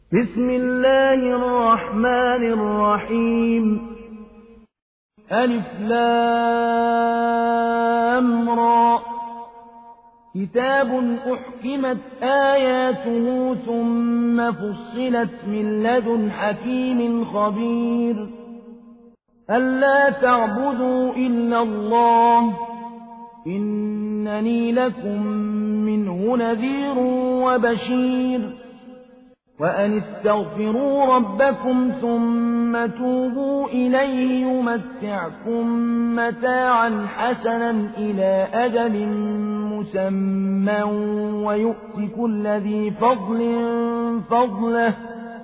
بسم الله الرحمن الرحيم. ألف لام را. كتاب أحكمت آياته ثم فصلت من لدن حكيم خبير. ألا تعبدوا إلا الله إنني لكم منه نذير وبشير. وأن استغفروا ربكم ثم توبوا إليه يمتعكم متاعا حسنا إلى أجل مسمى ويؤت كل ذي فضل فضله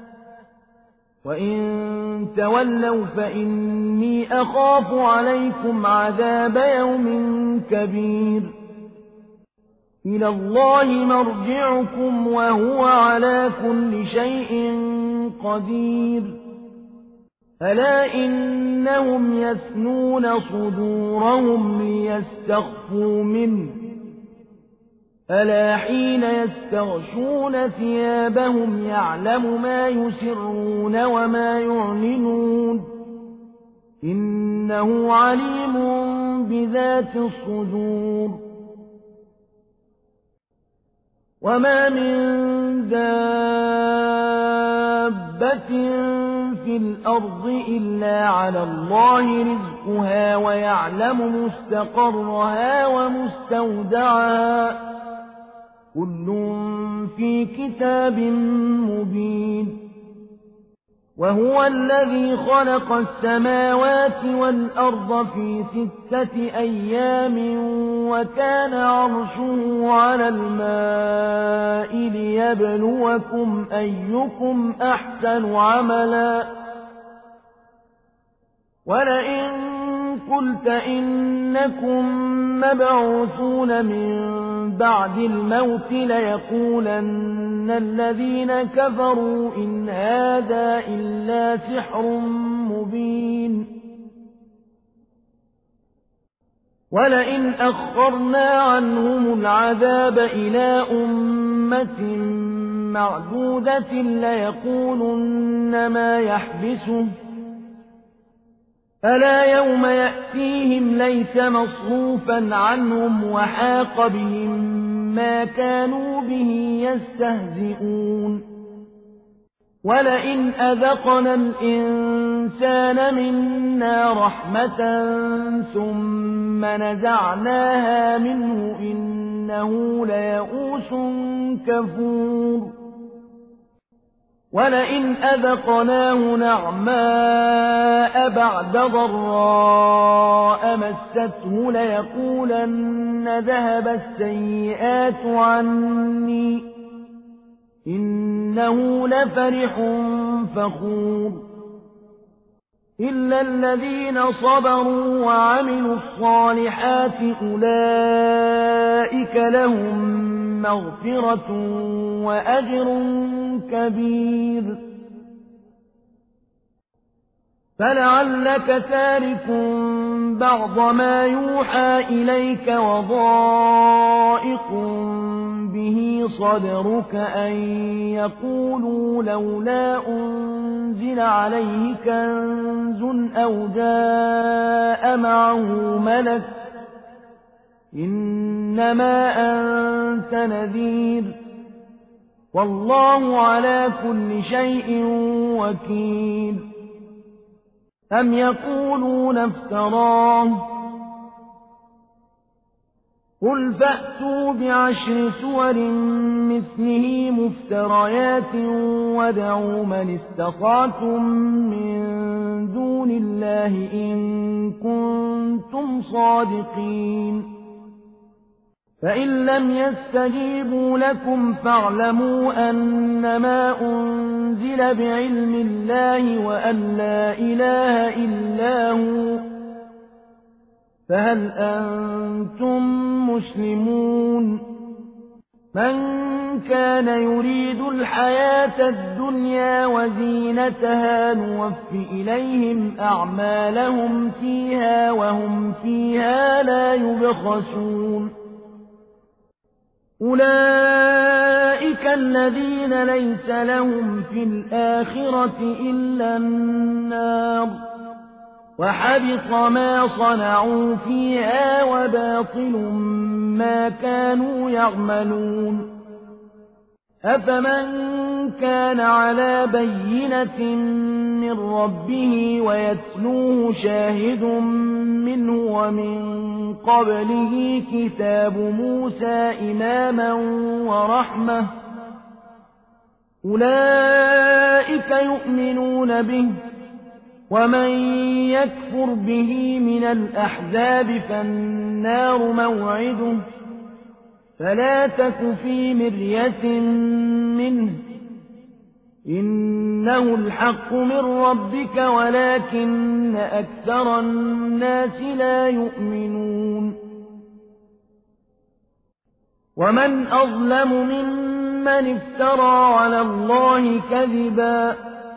وإن تولوا فإني أخاف عليكم عذاب يوم كبير. إلى الله مرجعكم وهو على كل شيء قدير. ألا إنهم يثنون صدورهم ليستخفوا منه ألا حين يستغشون ثيابهم يعلم ما يسرون وما يعلنون إنه عليم بذات الصدور. وما من دابة في الأرض إلا على الله رزقها ويعلم مستقرها ومستودعها كل في كتاب مبين. وهو الذي خلق السماوات والأرض في 6 أيام وكان عرشه على الماء ليبلوكم أيكم أحسن عملا. ولئن قلت إنكم مبعوثون من بعد الموت ليقولن الذين كفروا إن هذا إلا سحر مبين. ولئن أخرنا عنهم العذاب إلى أمة معدودة ليقولن ما يحبسه ألا يوم يأتيهم ليس مصروفا عنهم وحاق بهم ما كانوا به يستهزئون. ولئن أذقنا الإنسان منا رحمة ثم نزعناها منه إنه ليئوس كفور. ولئن أذقناه نعماء بعد ضراء مسته ليقولن ذهب السيئات عني إنه لفرح فخور. إلا الذين صبروا وعملوا الصالحات أولئك لهم مغفرة وأجر كبير. فلعلك تارك بعض ما يوحى إليك وضائق به صدرك أن يقولوا لولا أنزل عليه كنز أو جاء معه ملك إنما أنت نذير والله على كل شيء وكيل. أم يقولون افتراه قل فأتوا ب10 سور مثله مفتريات وادعوا من استطعتم من دون الله إن كنتم صادقين. فإن لم يستجيبوا لكم فاعلموا أنما أنزل بعلم الله وأن لا إله إلا هو فهل أنتم مسلمون. من كان يريد الحياة الدنيا وزينتها نوف إليهم أعمالهم فيها وهم فيها لا يبخسون. أولئك الذين ليس لهم في الآخرة إلا النار وحبط ما صنعوا فيها وباطل ما كانوا يعملون أفمن كان على بينة من ربه ويتلوه شاهد منه ومن قبله كتاب موسى إماما ورحمة أولئك يؤمنون به ومن يكفر به من الأحزاب فالنار موعده فلا تك في مرية منه إنه الحق من ربك ولكن أكثر الناس لا يؤمنون ومن أظلم ممن افترى على الله كذبا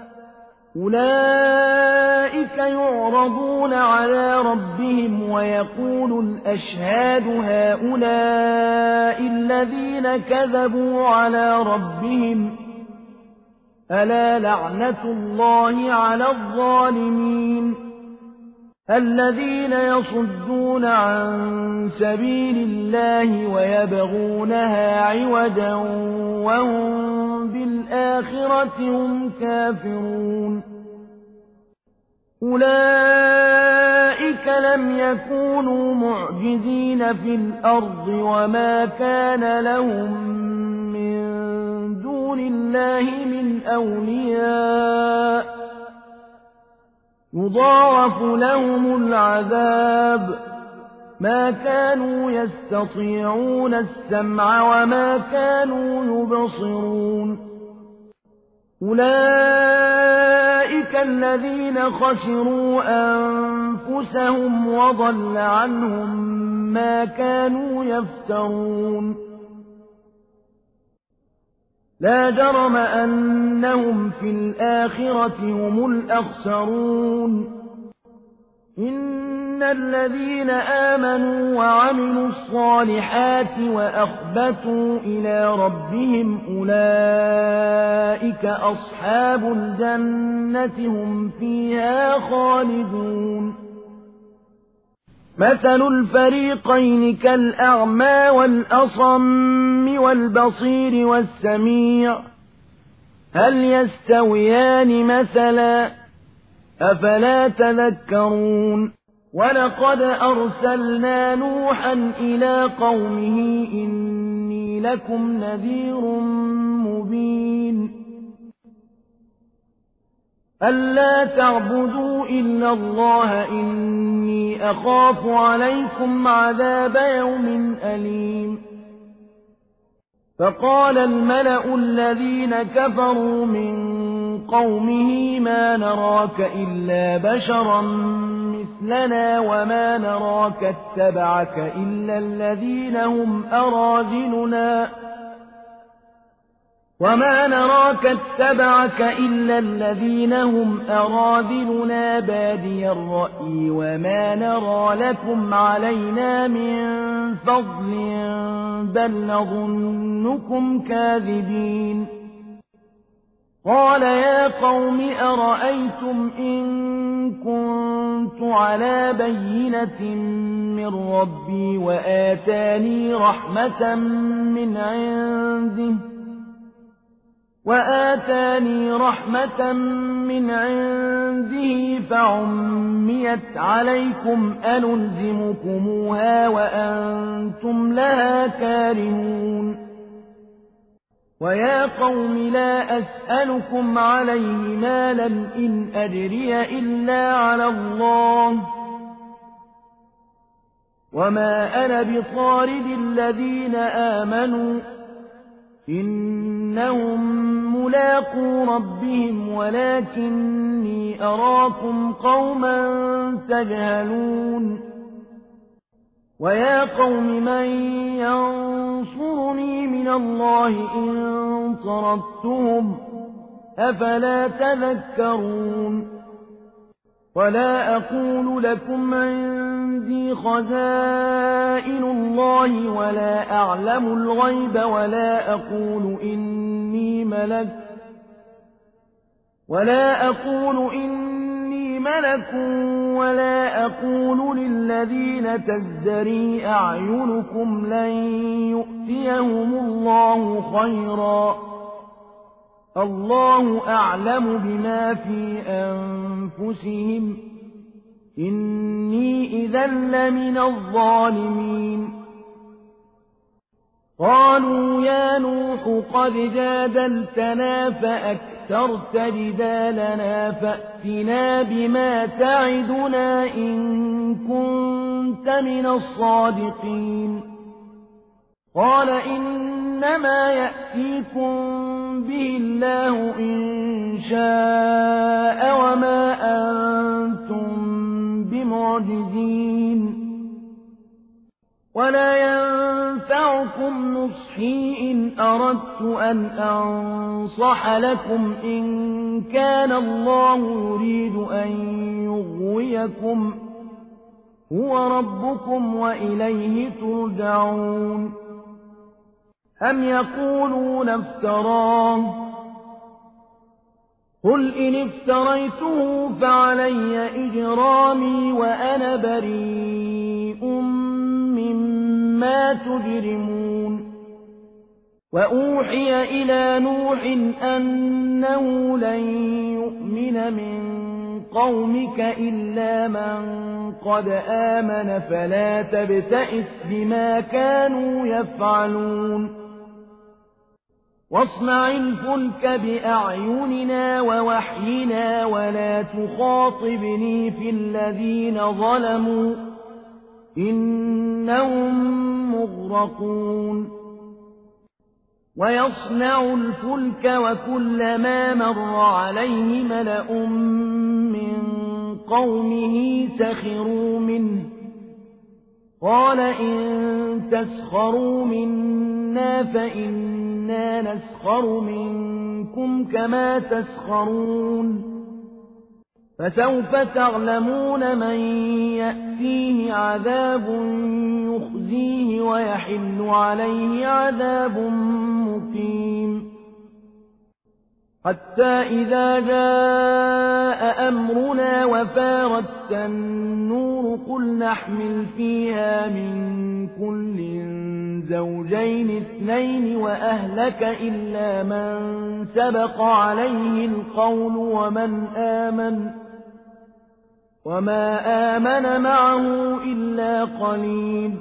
أولئك يعرضون على ربهم ويقول الأشهاد هؤلاء الذين كذبوا على ربهم ألا لعنة الله على الظالمين الذين يصدون عن سبيل الله ويبغونها عوجا وهم بالآخرة هم كافرون أولئك لم يكونوا معجزين في الأرض وما كان لهم من دون الله من أولياء يضاعف لهم العذاب ما كانوا يستطيعون السمع وما كانوا يبصرون أولئك الذين خسروا أنفسهم وضل عنهم ما كانوا يفترون لا جرم أنهم في الآخرة هم الأخسرون إن الذين آمنوا وعملوا الصالحات وأخبتوا إلى ربهم أولئك أصحاب الجنة هم فيها خالدون مثل الفريقين كالأعمى والأصم والبصير والسميع هل يستويان مثلا أفلا تذكرون ولقد أرسلنا نوحا إلى قومه إني لكم نذير مبين ألا تعبدوا إلا الله إني أخاف عليكم عذاب يوم أليم فقال الملأ الذين كفروا من قومه ما نراك إلا بشرا مثلنا وما نراك اتبعك إلا الذين هم أراذلنا بادي الرأي وما نرى لكم علينا من فضل بل نظنكم كاذبين قال يا قوم أرأيتم إن كنت على بينة من ربي وآتاني رحمة من عنده فعميت عليكم أنلزمكموها وأنتم لها كارهون ويا قوم لا أسألكم عليه مالا إن أجري إلا على الله وما أنا بطارد الذين آمنوا إنهم ملاقو ربهم ولكني أراكم قوما تجهلون ويا قوم من ينصرني من الله إن طردتهم أفلا تذكرون ولا أقول لكم عندي خزائن الله ولا أعلم الغيب ولا أقول إني ملك ولا أقول للذين تزدري أعينكم لن يؤتيهم الله خيرا الله أعلم بما في أنفسهم إني إذا لمن الظالمين قالوا يا نوح قد جادلتنا فأكثرت جدالنا فأتنا بما تعدنا إن كنت من الصادقين قال إنما يأتيكم به الله إن شاء وما أنتم بمعجزين ولا ينفعكم نصحي إن أردت أن أنصح لكم إن كان الله يريد أن يغويكم هو ربكم وإليه ترجعون أم يقولون افتراه قل إن افتريته فعلي إجرامي وأنا بريء مما تجرمون وأوحي إلى نوح أنه لن يؤمن من قومك إلا من قد آمن فلا تبتئس بما كانوا يفعلون واصنع الفلك بأعيننا ووحينا ولا تخاطبني في الذين ظلموا إنهم مغرقون ويصنع الفلك وكلما مر عليه ملأ من قومه سخروا منه قال إن تسخروا منا فإنا نسخر منكم كما تسخرون فسوف تعلمون من يأتيه عذاب يخزيه ويحل عليه عذاب مقيم حتى إذا جاء أمرنا وفارت النور قل نحمل فيها من كل زوجين اثنين وأهلك إلا من سبق عليه القول وما آمن معه إلا قليل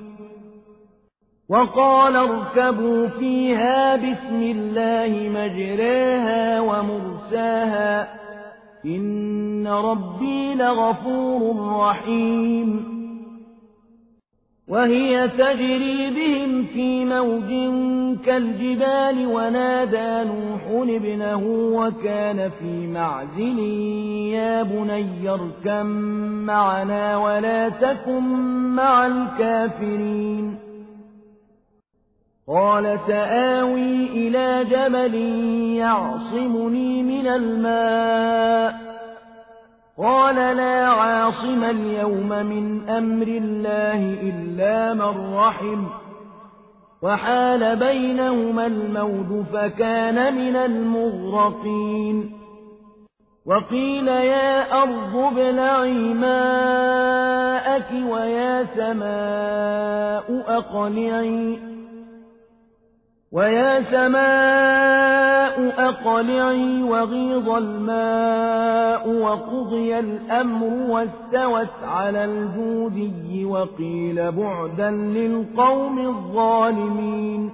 وقال اركبوا فيها بسم الله مجراها ومرساها إن ربي لغفور رحيم وهي تجري بهم في موج كالجبال ونادى نوح ابنه وكان في معزل يا بني اركب معنا ولا تكن مع الكافرين قال سآوي إلى جبل يعصمني من الماء قال لا عاصم اليوم من أمر الله إلا من رحم وحال بينهما الموج فكان من المغرقين وقيل يا أرض ابلعي ماءك ويا سماء أقلعي وغيض الماء وقضي الأمر واستوت على الجودي وقيل بعدا للقوم الظالمين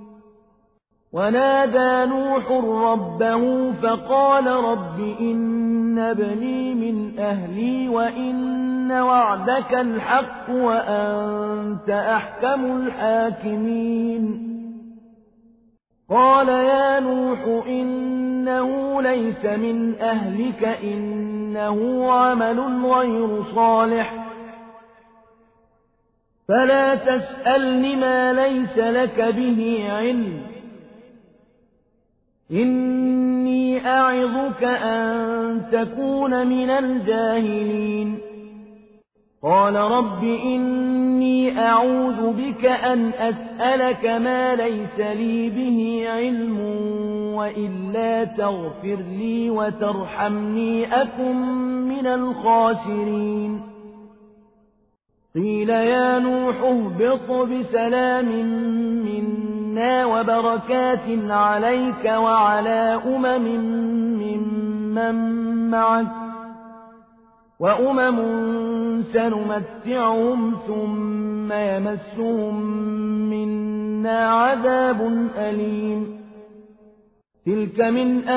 ونادى نوح ربه فقال رب إن ابني من أهلي وإن وعدك الحق وأنت أحكم الحاكمين قال يا نوح إنه ليس من أهلك إنه عمل غير صالح فلا تسألني ما ليس لك به علم إني إني أعظك أن تكون من الجاهلين قال رب إني أعوذ بك أن أسألك ما ليس لي به علم وإلا تغفر لي وترحمني أكن من الخاسرين قيل يا نوح اهبط بسلام منا وبركات عليك وعلى ممن معك وأمم سنمتعهم ثم يمسهم منا عذاب أليم تلك من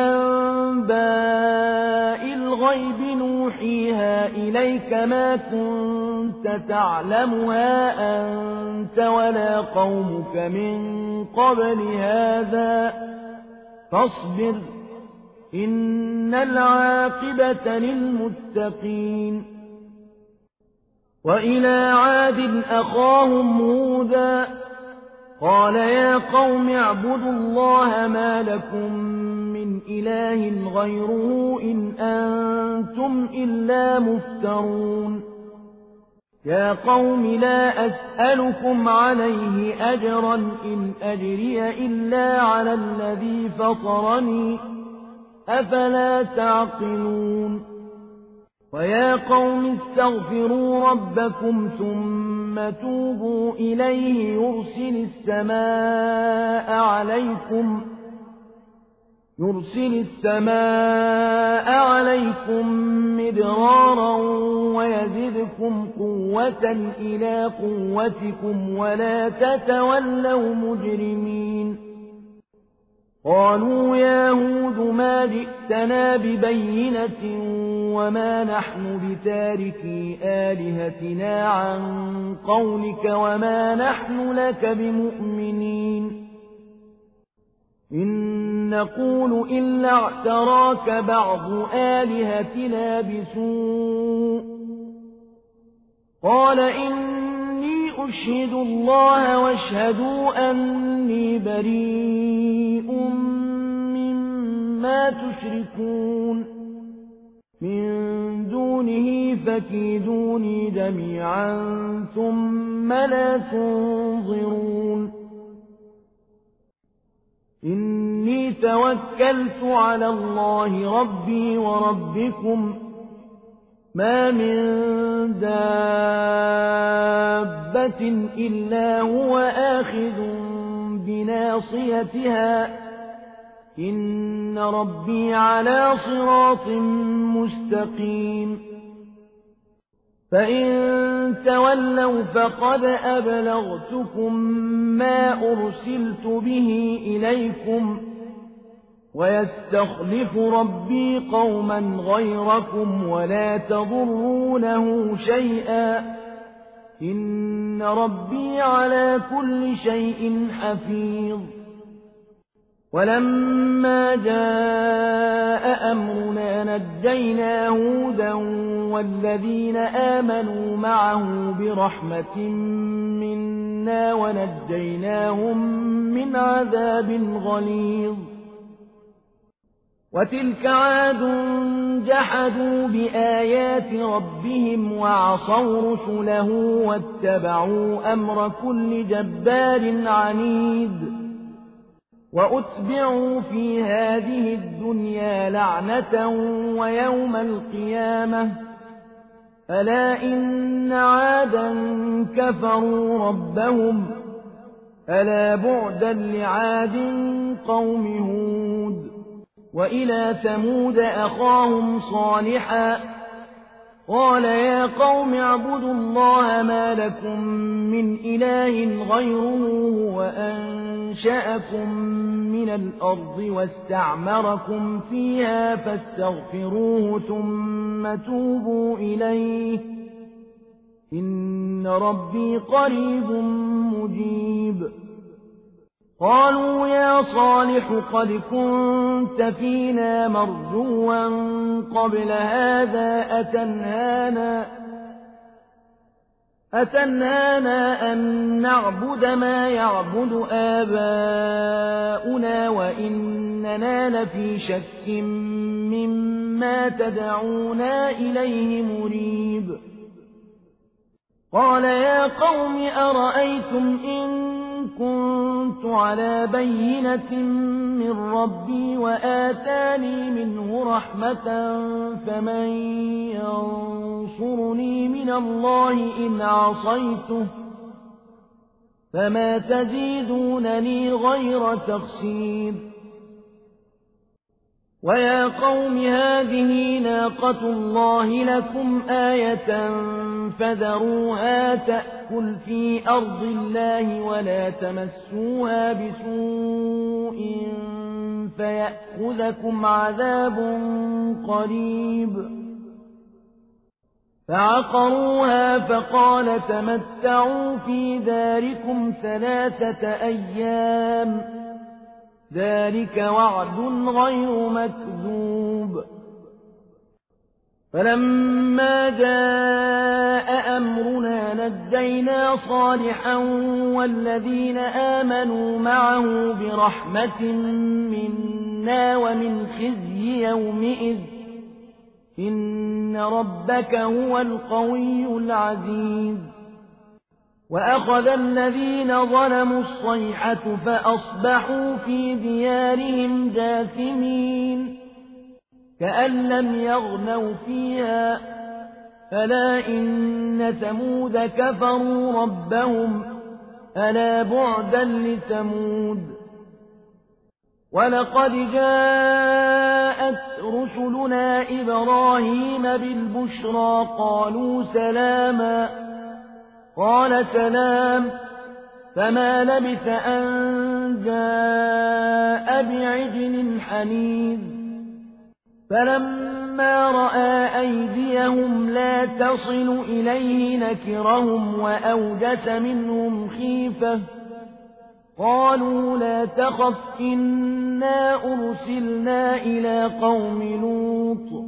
أنباء الغيب نوحيها إليك ما كنت تعلمها أنت ولا قومك من قبل هذا فاصبر إن العاقبة للمتقين وإلى عاد أخاهم هودا قال يا قوم اعبدوا الله ما لكم من إله غيره إن أنتم إلا مفترون يا قوم لا أسألكم عليه أجرا إن أجري إلا على الذي فطرني أفلا تعقلون ويا قوم استغفروا ربكم ثم توبوا إليه يرسل السماء عليكم مدرارا ويزدكم قوة إلى قوتكم ولا تتولوا مجرمين قالوا يا هود ما جئتنا ببينة وما نحن بتاركي آلهتنا عن قولك وما نحن لك بمؤمنين إن نقول إلا اعتراك بعض آلهتنا بسوء قال إني أشهد الله واشهدوا أني بريء مما تشركون من دونه فكيدوني جميعا ثم لا تنظرون إني توكلت على الله ربي وربكم ما من دابة إلا هو آخذ بناصيتها إن ربي على صراط مستقيم فإن تولوا فقد أبلغتكم ما أرسلت به إليكم ويستخلف ربي قوما غيركم ولا تضرونه شيئا إن ربي على كل شيء حفيظ ولما جاء أمرنا نجينا هودا والذين آمنوا معه برحمة منا ونجيناهم من عذاب غليظ وتلك عاد جحدوا بآيات ربهم وعصوا رسله واتبعوا أمر كل جبار عنيد وأتبعوا في هذه الدنيا لعنة ويوم القيامة ألا إن عادا كفروا ربهم ألا بعدا لعاد قوم هود وإلى ثمود أخاهم صالحا قال يا قوم اعبدوا الله ما لكم من إله غيره وأنشأكم من الأرض واستعمركم فيها فاستغفروه ثم توبوا إليه إن ربي قريب مجيب قالوا يا صالح قد كنت فينا مرجوا أتنهانا أن نعبد ما يعبد آباؤنا وإننا لفي شك مما تدعونا إليه مريب. قال يا قوم أرأيتم إن كنت على بينة من ربي وآتاني منه رحمة فمن ينصرني من الله إن عصيته فما تزيدونني غير تخسير. ويا قوم هذه ناقة الله لكم آية فذروها تأكل في أرض الله ولا تمسوها بسوء فيأخذكم عذاب قريب. فعقروها فقال تمتعوا في داركم 3 أيام ذلك وعد غير مكذوب. فلما جاء أمرنا نجينا صالحا والذين آمنوا معه برحمة منا ومن خزي يومئذ إن ربك هو القوي العزيز. وأخذ الذين ظلموا الصيحة فأصبحوا في ديارهم جاثمين كأن لم يغنوا فيها ألا إن ثمود كفروا ربهم ألا بعدا لثمود. ولقد جاءت رسلنا إبراهيم بالبشرى قالوا سلاما قال سلام فما لبث أن جاء بعجل حنيذ. فلما رأى أيديهم لا تصل إليه نكرهم وأوجس منهم خيفة قالوا لا تخف إنا أرسلنا إلى قوم لوط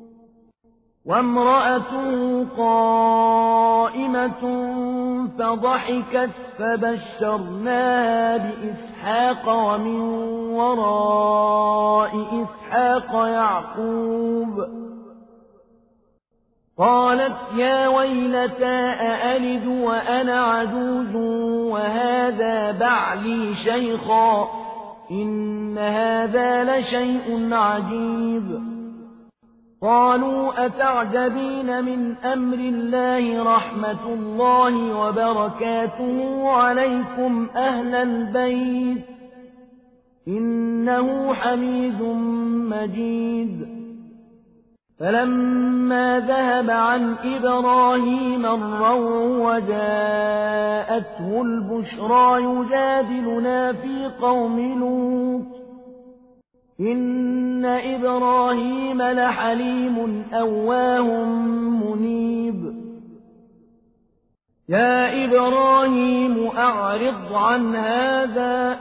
وامرأته قائمة فضحكت فبشرناها بإسحاق ومن وراء إسحاق يعقوب. قالت يا ويلتى أألد وأنا عجوز وهذا بعلي شيخا إن هذا لشيء عجيب. قالوا أتعجبين من أمر الله رحمة الله وبركاته عليكم أهل البيت إنه حميد مجيد. فلما ذهب عن إبراهيم الروع وجاءته البشرى يجادلنا في قوم لوط إن إبراهيم لحليم أواه منيب. يا إبراهيم أعرض عن هذا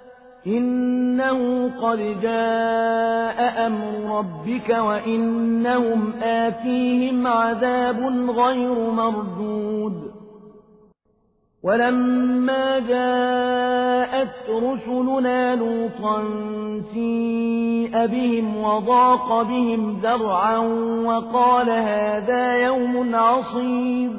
إنه قد جاء أمر ربك وإنهم آتيهم عذاب غير مردود. ولما جاءت رسلنا لوطا سيء بهم وضاق بهم ذرعا وقال هذا يوم عصيب.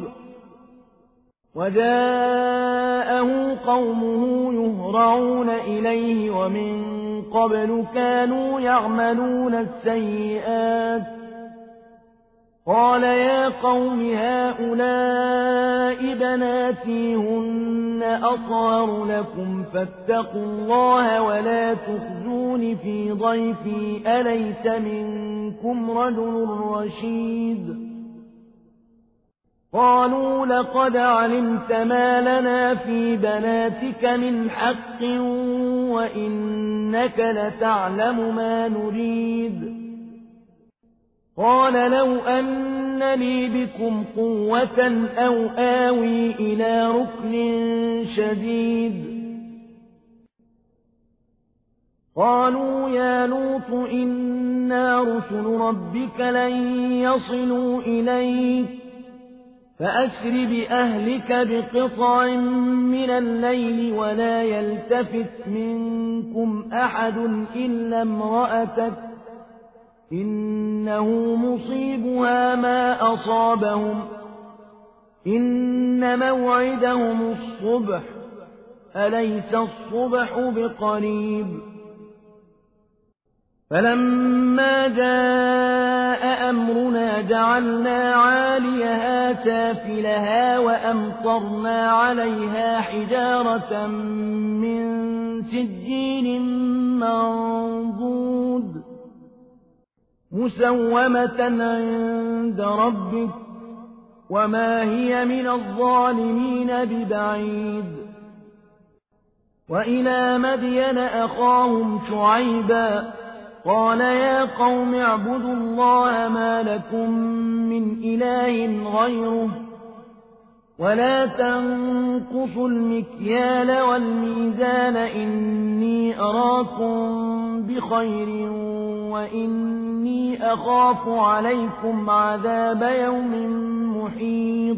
وجاءه قومه يهرعون إليه ومن قبل كانوا يعملون السيئات. قال يا قوم هؤلاء بناتي هن أطهر لكم فاتقوا الله ولا تخزون في ضيفي أليس منكم رجل رشيد. قالوا لقد علمت ما لنا في بناتك من حق وإنك لتعلم ما نريد. قال لو أن لي بكم قوة أو آوي إلى ركن شديد. قالوا يا لوط إنا رسل ربك لن يصلوا إليك فأسر بأهلك بقطع من الليل ولا يلتفت منكم أحد إلا امرأتك إنه مصيبها ما أصابهم إن موعدهم الصبح أليس الصبح بقريب فلما جاء أمرنا جعلنا عاليها سافلها وأمطرنا عليها حجارة من سجيل منضود مسومة عند ربك وما هي من الظالمين ببعيد وإلى مدين أخاهم شعيبا قال يا قوم اعبدوا الله ما لكم من إله غيره ولا تنقصوا المكيال والميزان إني أراكم بخير وإني أخاف عليكم عذاب يوم محيط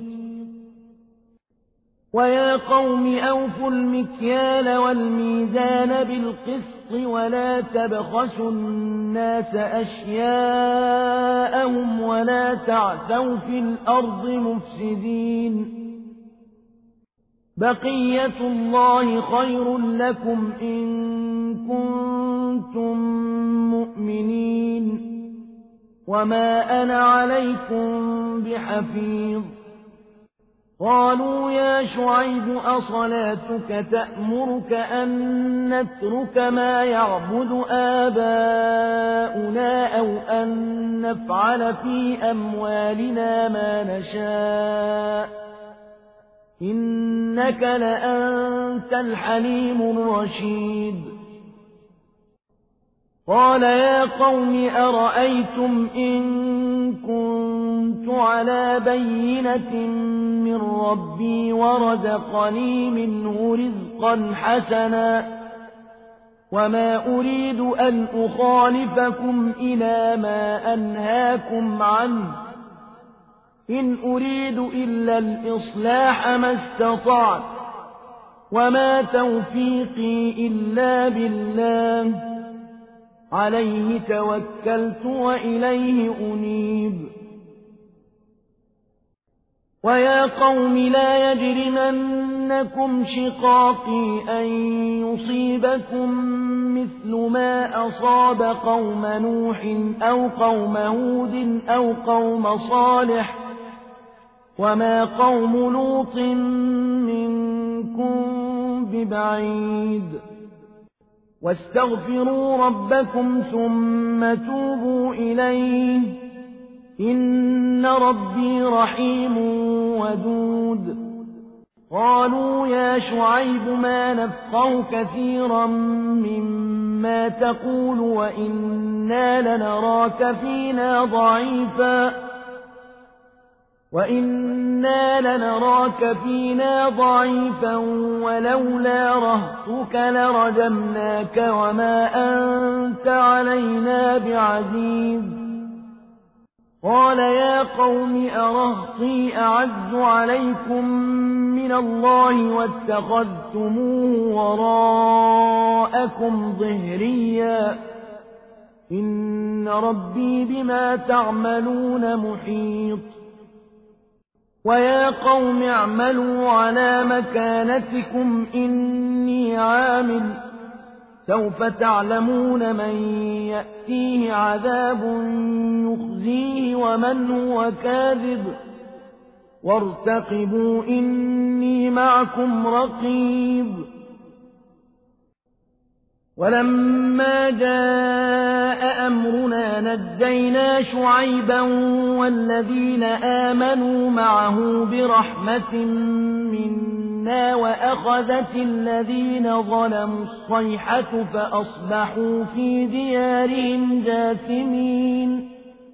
ويا قوم أوفوا المكيال والميزان بالقسط ولا تبخسوا الناس أشياءهم ولا تعثوا في الأرض مفسدين بقية الله خير لكم إن كنتم مؤمنين وما أنا عليكم بحفيظ قالوا يا شعيب أصلاتك تأمرك أن نترك ما يعبد آباؤنا أو أن نفعل في أموالنا ما نشاء إنك لأنت الحليم الرشيد قال يا قوم أرأيتم إن كنت على بينة من ربي ورزقني منه رزقا حسنا وما أريد أن أخالفكم إلى ما أنهاكم عنه إن أريد إلا الإصلاح ما استطعت وما توفيقي إلا بالله عليه توكلت وإليه أنيب ويا قوم لا يجرمنكم شقاقي أن يصيبكم مثل ما أصاب قوم نوح أو قوم هود أو قوم صالح وما قوم لوط منكم ببعيد واستغفروا ربكم ثم توبوا إليه إن ربي رحيم ودود قالوا يا شعيب ما نفقه كثيرا مما تقول وإنا لنراك فينا ضعيفا ولولا رهطك لرجمناك وما أنت علينا بعزيز قال يا قوم أرهطي أعز عليكم من الله واتخذتموه وراءكم ظهريا إن ربي بما تعملون محيط ويا قوم اعملوا على مكانتكم إني عامل سوف تعلمون من يأتيه عذاب يخزيه ومن هو كاذب وارتقبوا إني معكم رقيب ولما جاء أمرنا نجينا شعيبا والذين آمنوا معه برحمة منا وأخذت الذين ظلموا الصيحة فأصبحوا في ديارهم جاثمين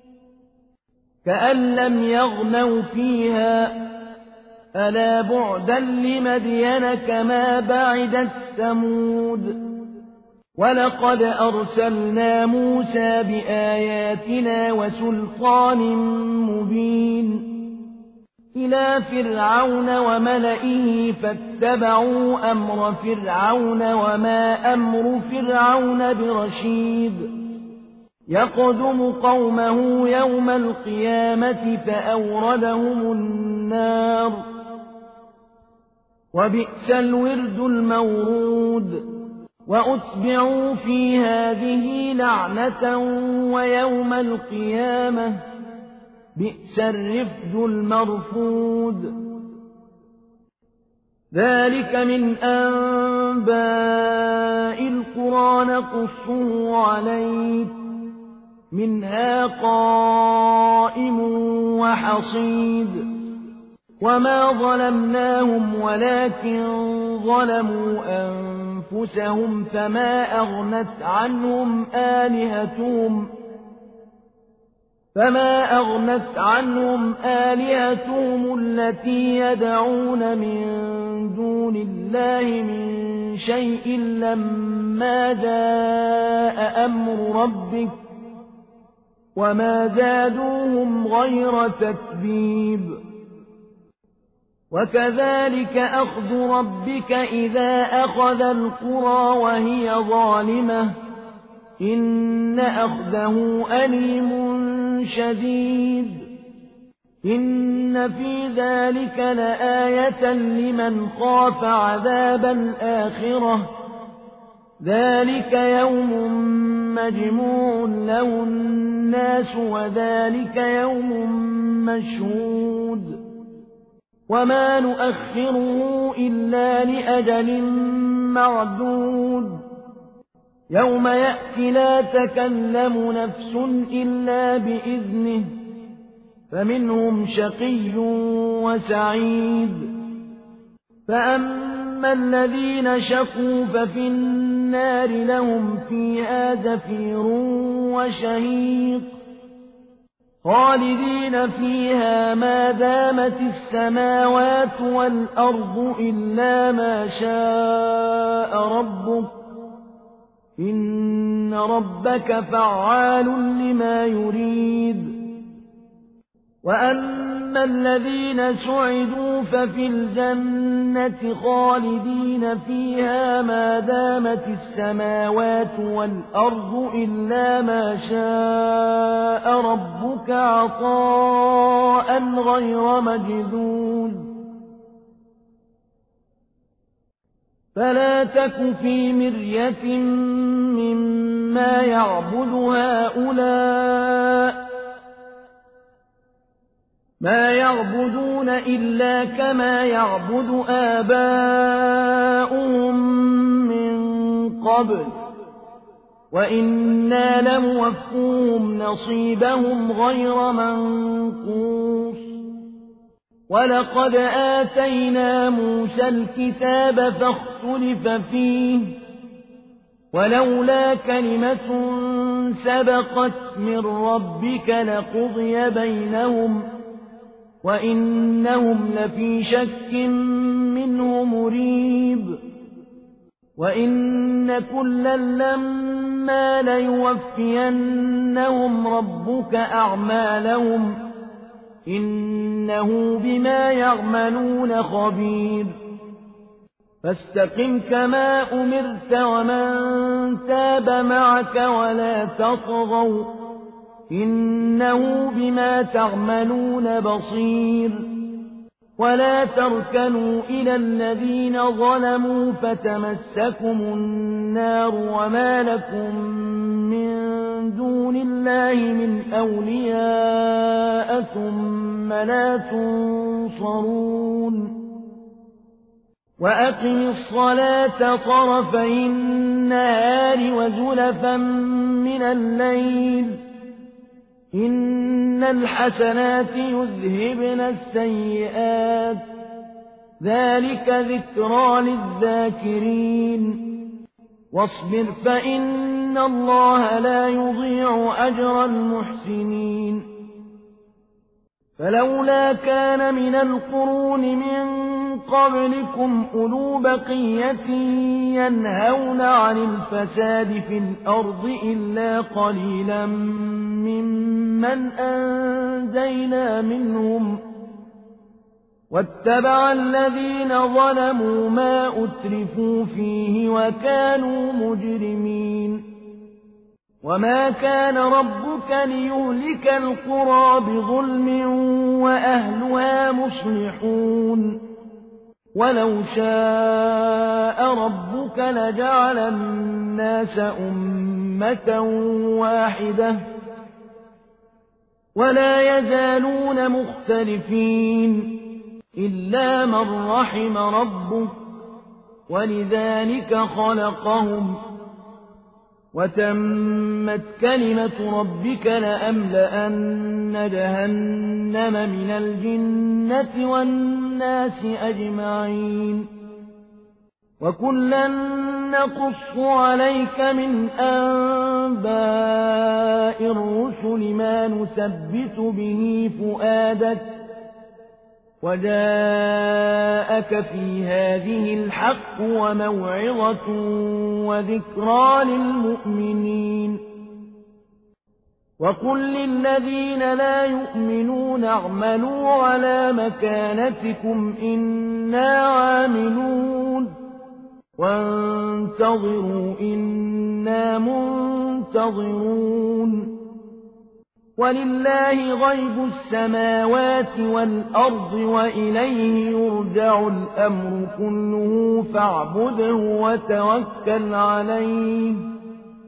كأن لم يغنوا فيها ألا بعدا لمدين كما بعدت ثمود ولقد أرسلنا موسى بآياتنا وسلطان مبين إلى فرعون وملئه فاتبعوا أمر فرعون وما أمر فرعون برشيد يقدم قومه يوم القيامة فأوردهم النار وبئس الورد المورود وأتبعوا في هذه لعنة ويوم القيامة بئس الرفد المرفود ذلك من أنباء القرى نقصه عليك منها قائم وحصيد وما ظلمناهم ولكن ظلموا أنفسهم فما أغنت عنهم آلهتهم التي يدعون من دون الله من شيء لما جاء أمر ربك وما زادوهم غير تتبيب وكذلك أخذ ربك إذا أخذ القرى وهي ظالمة إن أخذه أليم شديد إن في ذلك لآية لمن خاف عذاب الآخرة ذلك يوم مجموع له الناس وذلك يوم مشهود وما نؤخره إلا لأجل معدود يوم يأتي لا تكلم نفس إلا بإذنه فمنهم شقي وسعيد فأما الذين شقوا ففي النار لهم فيها زفير وشهيق خالدين فيها ما دامت السماوات والأرض إلا ما شاء ربك إن ربك فعال لما يريد وأما الذين سعدوا ففي الجنة خالدين فيها ما دامت السماوات والأرض إلا ما شاء ربك عطاء غير مجذود فلا تك في مرية مما يعبد هؤلاء ما يعبدون إلا كما يعبد آباؤهم من قبل وإنا لموفوهم نصيبهم غير منقوص ولقد آتينا موسى الكتاب فاختلف فيه ولولا كلمة سبقت من ربك لقضي بينهم وإنهم لفي شك منه مريب وإن كلا لما ليوفينهم ربك أعمالهم إنه بما يعملون خبير فاستقم كما أمرت ومن تاب معك ولا تطغوا إنه بما تعملون بصير ولا تركنوا إلى الذين ظلموا فتمسكم النار وما لكم من دون الله من أولياء ثم لا تنصرون وأقم الصلاة طرفي النهار وزلفا من الليل إن الحسنات يذهبن السيئات ذلك ذكرى للذاكرين واصبر فإن الله لا يضيع أجر المحسنين فلولا كان من القرون من قبلكم أولو بقية ينهون عن الفساد في الأرض إلا قليلا ممن أنجينا منهم واتبع الذين ظلموا ما أترفوا فيه وكانوا مجرمين وما كان ربك ليهلك القرى بظلم وأهلها مصلحون ولو شاء ربك لجعل الناس أمة واحدة ولا يزالون مختلفين إلا من رحم ربك ولذلك خلقهم وتمت كلمة ربك لأملأن جهنم من الجنة والناس أجمعين وكلا نقص عليك من أنباء الرسل ما نثبت به فؤادك وجاءك في هذه الحق وموعظة وذكرى للمؤمنين وقل للذين لا يؤمنون اعملوا على مكانتكم إنا عاملون وانتظروا إنا منتظرون ولله غيب السماوات والأرض وإليه يرجع الأمر كله فاعبده وتوكل عليه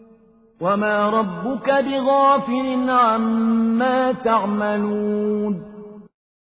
وما ربك بغافل عما تعملون